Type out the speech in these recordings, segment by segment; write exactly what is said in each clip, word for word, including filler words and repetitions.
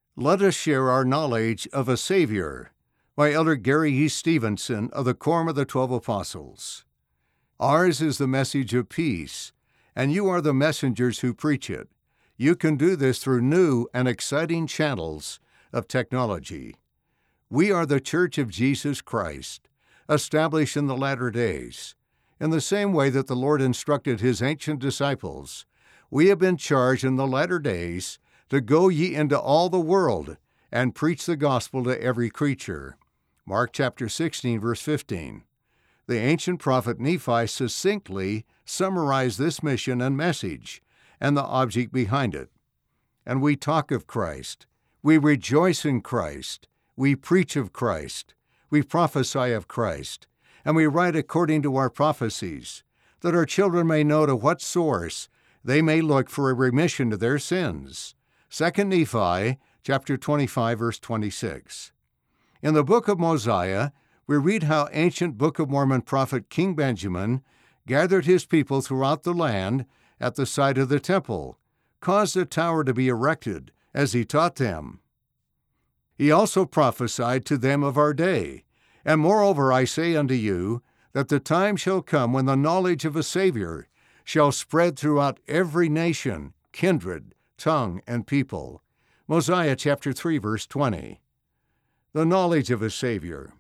Let us share our knowledge of a Savior, by Elder Gary E. Stevenson of the Quorum of the Twelve Apostles. Ours is the message of peace, and you are the messengers who preach it. You can do this through new and exciting channels of technology. We are the Church of Jesus Christ, established in the latter days. In the same way that the Lord instructed his ancient disciples, we have been charged in the latter days to go ye into all the world and preach the gospel to every creature. Mark chapter sixteen, verse fifteen. The ancient prophet Nephi succinctly summarized this mission and message and the object behind it. And we talk of Christ, we rejoice in Christ, we preach of Christ, we prophesy of Christ, and we write according to our prophecies, that our children may know to what source they may look for a remission of their sins. Second Nephi chapter twenty-five, verse twenty-six. In the book of Mosiah, we read how ancient Book of Mormon prophet King Benjamin gathered his people throughout the land at the site of the temple, caused a tower to be erected, as he taught them. He also prophesied to them of our day, and moreover I say unto you, that the time shall come when the knowledge of a Savior shall spread throughout every nation, kindred, tongue, and people. Mosiah chapter three, verse twenty. The knowledge of a Savior.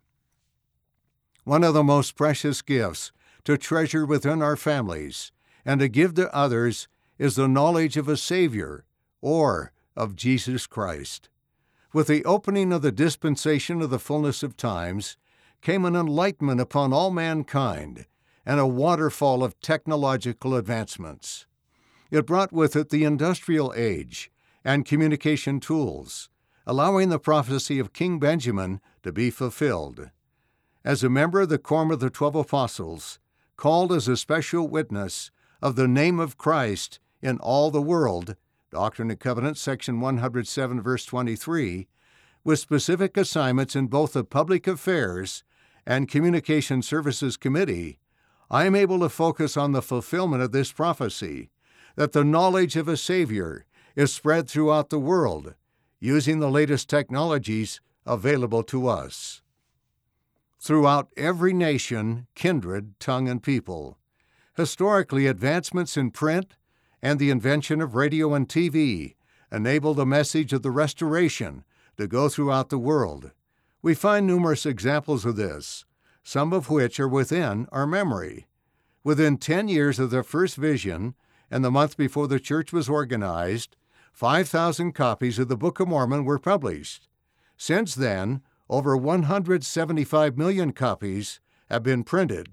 One of the most precious gifts to treasure within our families and to give to others is the knowledge of a Savior, or of Jesus Christ. With the opening of the dispensation of the fullness of times came an enlightenment upon all mankind and a waterfall of technological advancements. It brought with it the industrial age and communication tools, allowing the prophecy of King Benjamin to be fulfilled. As a member of the Quorum of the Twelve Apostles, called as a special witness of the name of Christ in all the world, Doctrine and Covenants, section one hundred seven, verse twenty-three, with specific assignments in both the Public Affairs and Communication Services Committee, I am able to focus on the fulfillment of this prophecy, that the knowledge of a Savior is spread throughout the world, using the latest technologies available to us. Throughout every nation, kindred, tongue, and people. Historically, advancements in print and the invention of radio and T V enabled the message of the Restoration to go throughout the world. We find numerous examples of this, some of which are within our memory. Within ten years of their first vision, and the month before the church was organized, five thousand copies of the Book of Mormon were published. Since then, over one hundred seventy-five million copies have been printed.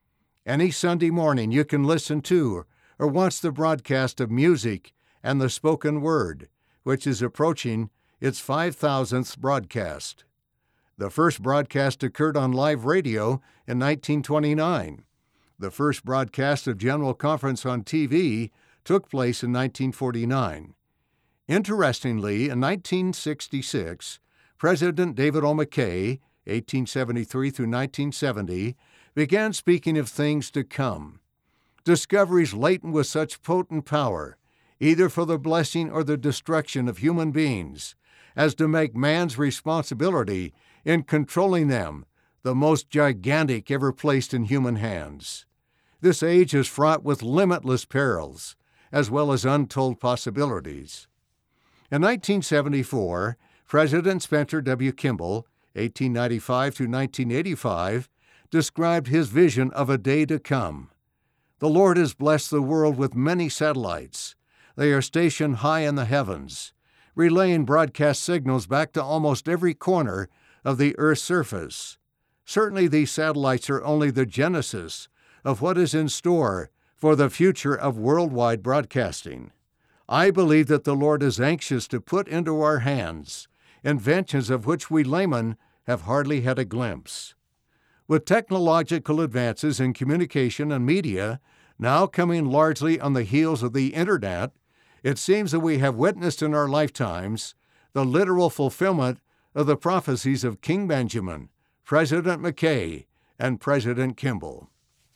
Any Sunday morning you can listen to or watch the broadcast of music and the spoken word, which is approaching its five thousandth broadcast. The first broadcast occurred on live radio in nineteen twenty-nine. The first broadcast of General Conference on T V took place in nineteen forty-nine. Interestingly, in nineteen sixty-six, President David O. McKay, eighteen seventy-three through nineteen seventy, began speaking of things to come, discoveries latent with such potent power, either for the blessing or the destruction of human beings, as to make man's responsibility in controlling them the most gigantic ever placed in human hands. This age is fraught with limitless perils, as well as untold possibilities. In nineteen seventy-four, President Spencer W. Kimball, eighteen ninety-five through nineteen eighty-five, described his vision of a day to come. The Lord has blessed the world with many satellites. They are stationed high in the heavens, relaying broadcast signals back to almost every corner of the Earth's surface. Certainly these satellites are only the genesis of what is in store for the future of worldwide broadcasting. I believe that the Lord is anxious to put into our hands inventions of which we laymen have hardly had a glimpse. With technological advances in communication and media now coming largely on the heels of the Internet, it seems that we have witnessed in our lifetimes the literal fulfillment of the prophecies of King Benjamin, President McKay, and President Kimball.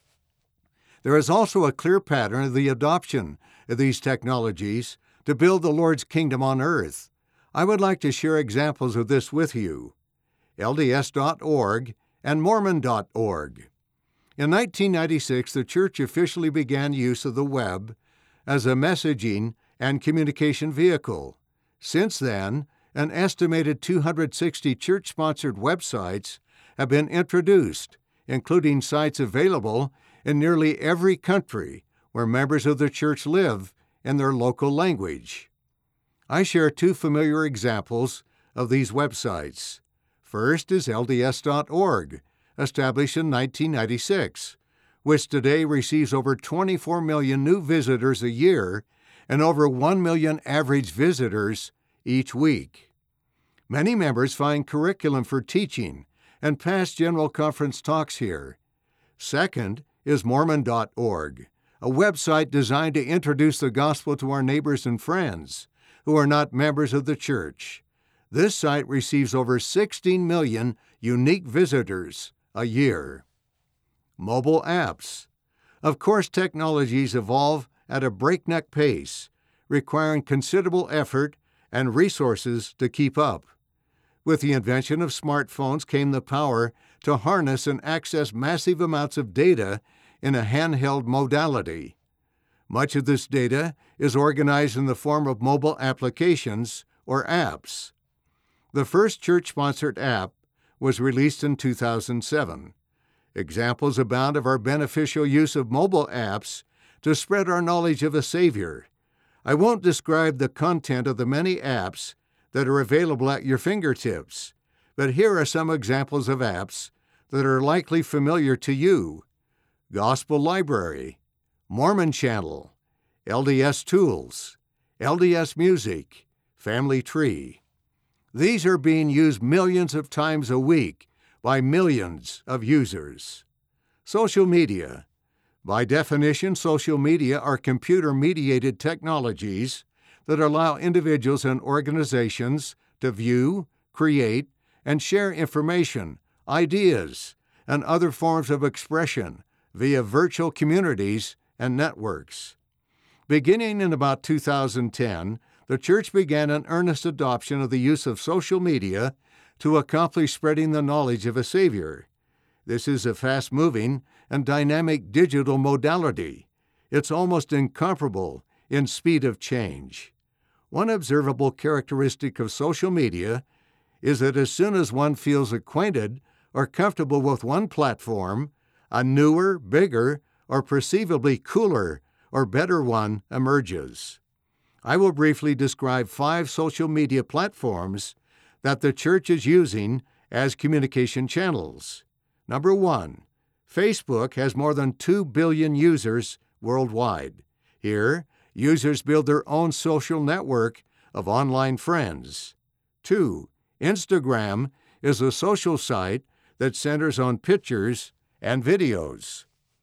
There is also a clear pattern of the adoption of these technologies to build the Lord's kingdom on earth, I would like to share examples of this with you: L D S dot org and Mormon dot org. In nineteen ninety-six, the Church officially began use of the web as a messaging and communication vehicle. Since then, an estimated two hundred sixty church-sponsored websites have been introduced, including sites available in nearly every country where members of the church live in their local language. I share two familiar examples of these websites. First is L D S dot org, established in nineteen ninety-six, which today receives over twenty-four million new visitors a year and over one million average visitors each week. Many members find curriculum for teaching and past General Conference talks here. Second is Mormon dot org, a website designed to introduce the gospel to our neighbors and friends who are not members of the church. This site receives over sixteen million unique visitors a year. Mobile apps. Of course, technologies evolve at a breakneck pace, requiring considerable effort and resources to keep up. With the invention of smartphones came the power to harness and access massive amounts of data in a handheld modality. Much of this data is organized in the form of mobile applications or apps. The first church-sponsored app was released in two thousand seven. Examples abound of our beneficial use of mobile apps to spread our knowledge of a Savior. I won't describe the content of the many apps that are available at your fingertips, but here are some examples of apps that are likely familiar to you: Gospel Library, Mormon Channel, L D S Tools, L D S Music, Family Tree. These are being used millions of times a week by millions of users. Social media. By definition, social media are computer-mediated technologies that allow individuals and organizations to view, create, and share information, ideas, and other forms of expression via virtual communities and networks. Beginning in about two thousand ten, the Church began an earnest adoption of the use of social media to accomplish spreading the knowledge of a Savior. This is a fast-moving and dynamic digital modality. It's almost incomparable in speed of change. One observable characteristic of social media is that as soon as one feels acquainted or comfortable with one platform, a newer, bigger, or perceivably cooler or better one emerges. I will briefly describe five social media platforms that the Church is using as communication channels. Number one, Facebook has more than two billion users worldwide. Here, users build their own social network of online friends. Two, Instagram is a social site that centers on pictures and videos.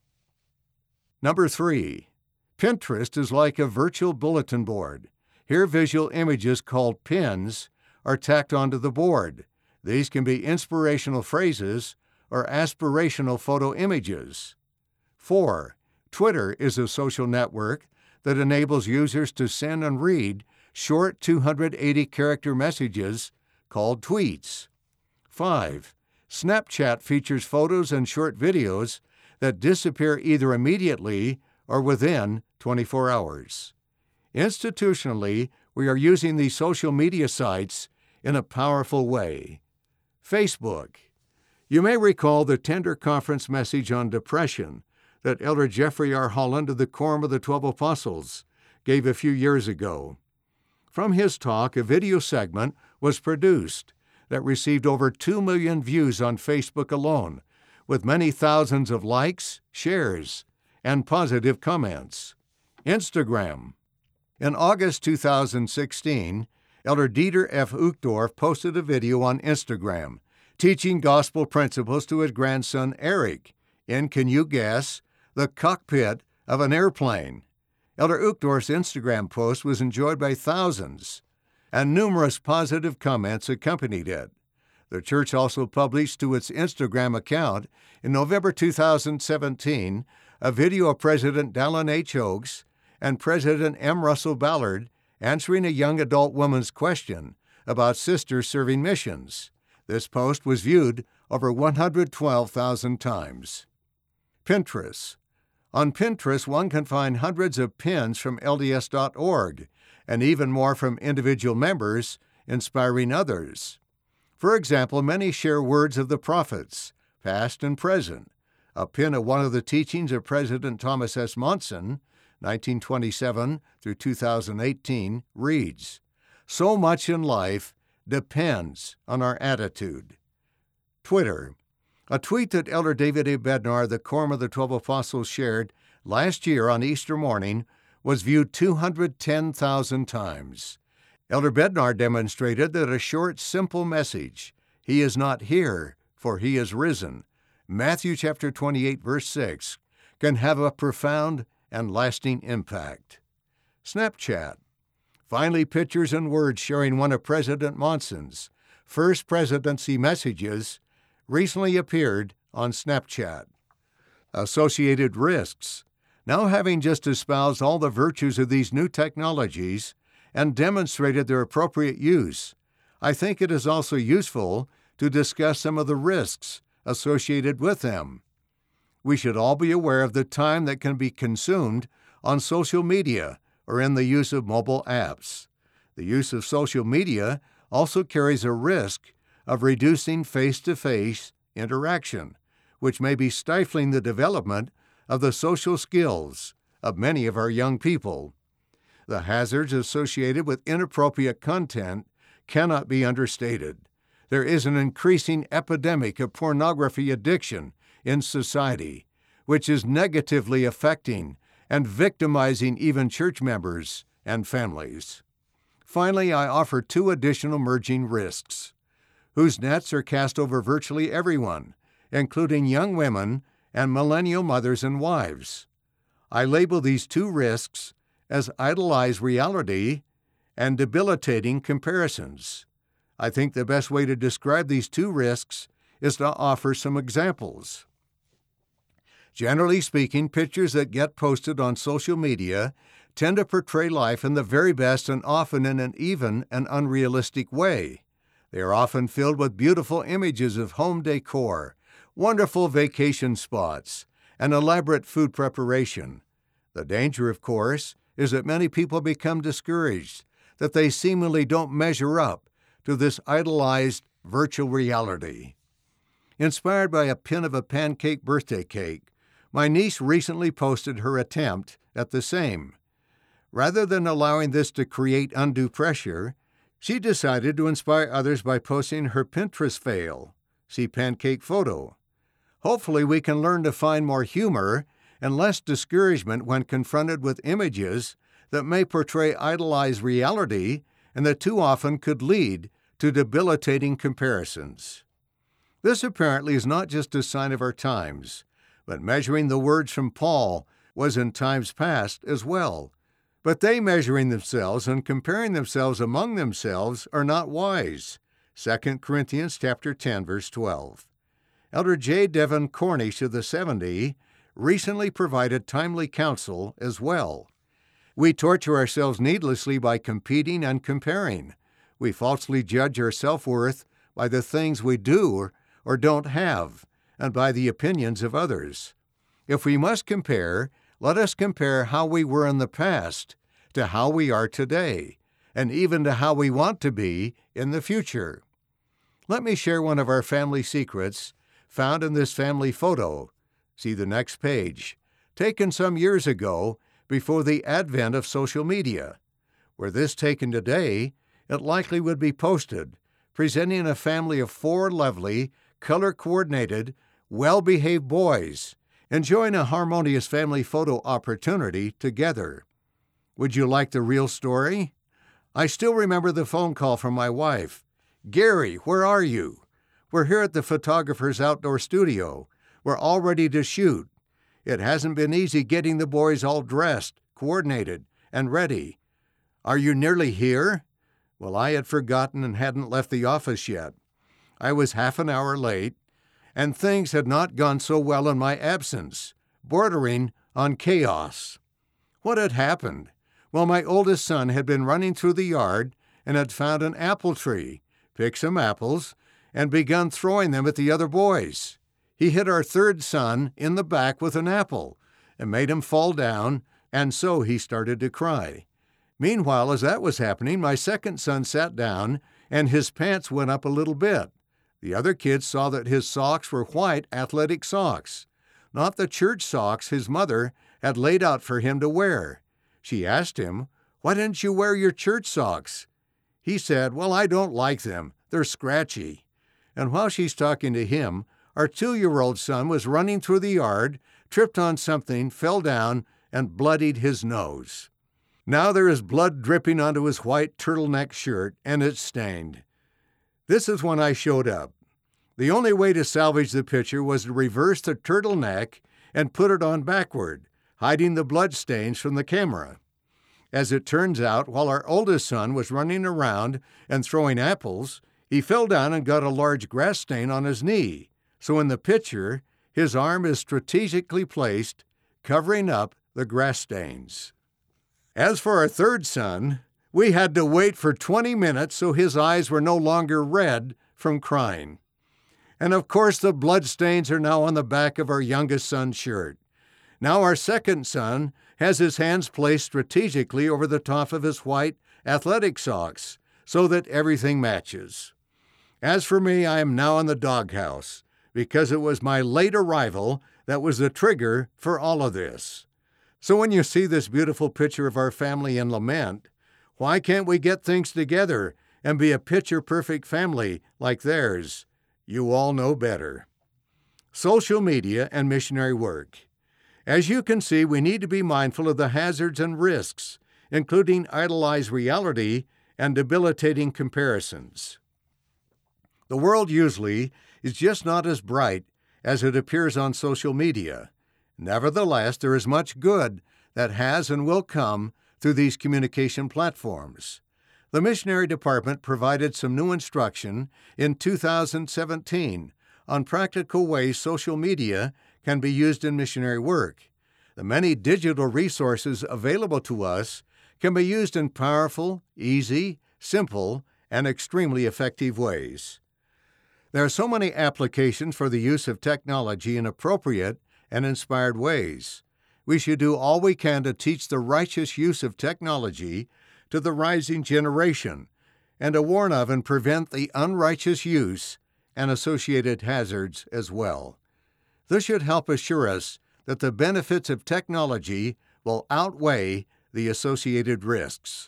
Number three, Pinterest is like a virtual bulletin board. Here, visual images called pins are tacked onto the board. These can be inspirational phrases or aspirational photo images. Four, Twitter is a social network that enables users to send and read short two hundred eighty character messages called tweets. Five, Snapchat features photos and short videos that disappear either immediately or within twenty-four hours. Institutionally, we are using these social media sites in a powerful way. Facebook. You may recall the tender conference message on depression that Elder Jeffrey R. Holland of the Quorum of the Twelve Apostles gave a few years ago. From his talk, a video segment was produced that received over two million views on Facebook alone, with many thousands of likes, shares, and positive comments. Instagram. In August two thousand sixteen, Elder Dieter F. Uchtdorf posted a video on Instagram teaching gospel principles to his grandson Eric in, can you guess, the cockpit of an airplane. Elder Uchtdorf's Instagram post was enjoyed by thousands, and numerous positive comments accompanied it. The church also published to its Instagram account in November two thousand seventeen a video of President Dallin H. Oaks and President M. Russell Ballard answering a young adult woman's question about sisters serving missions. This post was viewed over one hundred twelve thousand times. Pinterest. On Pinterest, one can find hundreds of pins from L D S dot org and even more from individual members, inspiring others. For example, many share words of the prophets, past and present. A pin of one of the teachings of President Thomas S. Monson, nineteen twenty-seven through two thousand eighteen, reads, "So much in life depends on our attitude." Twitter. A tweet that Elder David A. Bednar, the Quorum of the Twelve Apostles, shared last year on Easter morning was viewed two hundred ten thousand times. Elder Bednar demonstrated that a short, simple message, "He is not here, for he is risen," Matthew chapter twenty-eight, verse six, can have a profound and lasting impact. Snapchat. Finally, pictures and words sharing one of President Monson's first presidency messages recently appeared on Snapchat. Associated risks. Now, having just espoused all the virtues of these new technologies and demonstrated their appropriate use, I think it is also useful to discuss some of the risks associated with them. We should all be aware of the time that can be consumed on social media or in the use of mobile apps. The use of social media also carries a risk of reducing face-to-face interaction, which may be stifling the development of the social skills of many of our young people. The hazards associated with inappropriate content cannot be understated. There is an increasing epidemic of pornography addiction in society, which is negatively affecting and victimizing even church members and families. Finally, I offer two additional emerging risks, whose nets are cast over virtually everyone, including young women and millennial mothers and wives. I label these two risks as idolized reality and debilitating comparisons. I think the best way to describe these two risks is to offer some examples. Generally speaking, pictures that get posted on social media tend to portray life in the very best and often in an even and unrealistic way. They are often filled with beautiful images of home decor, wonderful vacation spots, and elaborate food preparation. The danger, of course, is that many people become discouraged, that they seemingly don't measure up to this idolized virtual reality. Inspired by a pin of a pancake birthday cake, my niece recently posted her attempt at the same. Rather than allowing this to create undue pressure, she decided to inspire others by posting her Pinterest fail. See pancake photo. Hopefully, we can learn to find more humor and less discouragement when confronted with images that may portray idolized reality and that too often could lead to debilitating comparisons. This apparently is not just a sign of our times, but measuring the words from Paul was in times past as well. But they measuring themselves and comparing themselves among themselves are not wise. Second Corinthians chapter ten, verse twelve. Elder J. Devin Cornish of the seventy recently provided timely counsel as well. We torture ourselves needlessly by competing and comparing. We falsely judge our self-worth by the things we do or, or don't have, and by the opinions of others. If we must compare, let us compare how we were in the past to how we are today, and even to how we want to be in the future. Let me share one of our family secrets found in this family photo. See the next page, taken some years ago before the advent of social media. Were this taken today, it likely would be posted, presenting a family of four lovely, color-coordinated, well-behaved boys enjoying a harmonious family photo opportunity together. Would you like the real story? I still remember the phone call from my wife. "Gary, where are you? We're here at the photographer's outdoor studio. We're all ready to shoot. It hasn't been easy getting the boys all dressed, coordinated, and ready. Are you nearly here?" Well, I had forgotten and hadn't left the office yet. I was half an hour late, and things had not gone so well in my absence, bordering on chaos. What had happened? Well, my oldest son had been running through the yard and had found an apple tree, picked some apples, and begun throwing them at the other boys. He hit our third son in the back with an apple and made him fall down, and so he started to cry. Meanwhile, as that was happening, my second son sat down, and his pants went up a little bit. The other kids saw that his socks were white athletic socks, not the church socks his mother had laid out for him to wear. She asked him, "Why didn't you wear your church socks?" He said, "Well, I don't like them. They're scratchy." And while she's talking to him, our two-year-old son was running through the yard, tripped on something, fell down, and bloodied his nose. Now there is blood dripping onto his white turtleneck shirt, and it's stained. This is when I showed up. The only way to salvage the picture was to reverse the turtleneck and put it on backward, hiding the blood stains from the camera. As it turns out, while our oldest son was running around and throwing apples, he fell down and got a large grass stain on his knee. So in the picture, his arm is strategically placed, covering up the grass stains. As for our third son, we had to wait for twenty minutes so his eyes were no longer red from crying. And of course, the blood stains are now on the back of our youngest son's shirt. Now our second son has his hands placed strategically over the top of his white athletic socks so that everything matches. As for me, I am now in the doghouse because it was my late arrival that was the trigger for all of this. So when you see this beautiful picture of our family in lament, why can't we get things together and be a picture-perfect family like theirs? You all know better. Social media and missionary work. As you can see, we need to be mindful of the hazards and risks, including idolized reality and debilitating comparisons. The world usually is just not as bright as it appears on social media. Nevertheless, there is much good that has and will come through these communication platforms. The missionary department provided some new instruction in two thousand seventeen on practical ways social media can be used in missionary work. The many digital resources available to us can be used in powerful, easy, simple, and extremely effective ways. There are so many applications for the use of technology in appropriate and inspired ways. We should do all we can to teach the righteous use of technology to the rising generation and to warn of and prevent the unrighteous use and associated hazards as well. This should help assure us that the benefits of technology will outweigh the associated risks.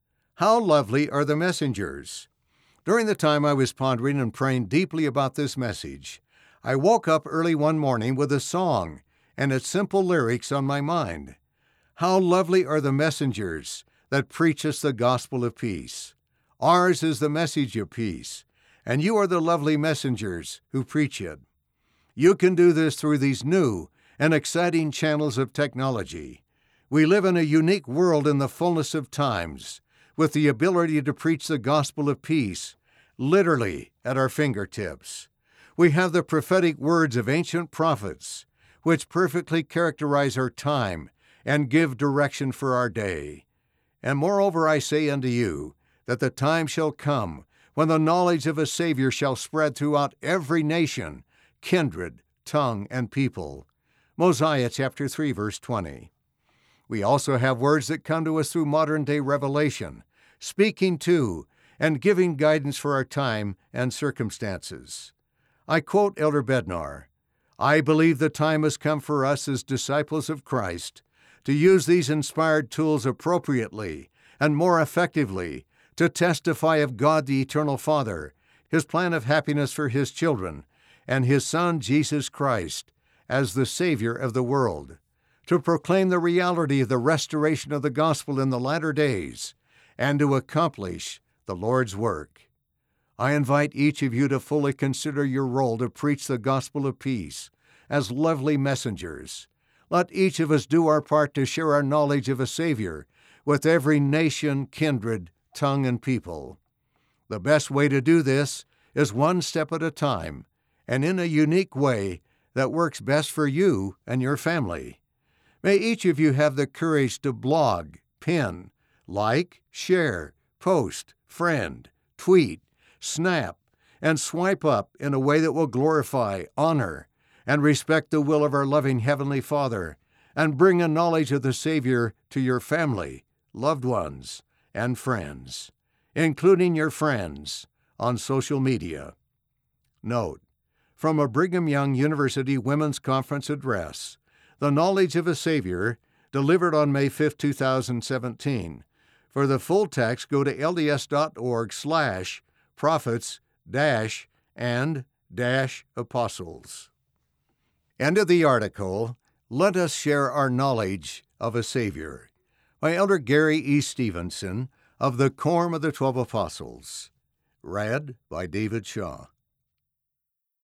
How lovely are the messengers? During the time I was pondering and praying deeply about this message, I woke up early one morning with a song and its simple lyrics on my mind. How lovely are the messengers that preach us the gospel of peace. Ours is the message of peace, and you are the lovely messengers who preach it. You can do this through these new and exciting channels of technology. We live in a unique world in the fullness of times, with the ability to preach the gospel of peace literally at our fingertips. We have the prophetic words of ancient prophets, which perfectly characterize our time and give direction for our day. And moreover, I say unto you, that the time shall come when the knowledge of a Savior shall spread throughout every nation, kindred, tongue, and people. Mosiah chapter three, verse twenty. We also have words that come to us through modern-day revelation, speaking to and giving guidance for our time and circumstances. I quote Elder Bednar, "I believe the time has come for us as disciples of Christ to use these inspired tools appropriately and more effectively to testify of God the Eternal Father, His plan of happiness for His children, and His Son, Jesus Christ, as the Savior of the world, to proclaim the reality of the restoration of the gospel in the latter days, and to accomplish the Lord's work. I invite each of you to fully consider your role to preach the gospel of peace as lovely messengers. Let each of us do our part to share our knowledge of a Savior with every nation, kindred, tongue, and people. The best way to do this is one step at a time and in a unique way that works best for you and your family. May each of you have the courage to blog, pin, like, share, post, friend, tweet, snap, and swipe up in a way that will glorify, honor, and respect the will of our loving Heavenly Father, and bring a knowledge of the Savior to your family, loved ones, and friends, including your friends, on social media. Note, from a Brigham Young University Women's Conference address, The Knowledge of a Savior, delivered on May fifth, two thousand seventeen. For the full text, go to lds.org slash prophets dash and dash apostles. End of the article, Let Us Share Our Knowledge of a Savior, by Elder Gary E. Stevenson of the Quorum of the Twelve Apostles. Read by David Shaw.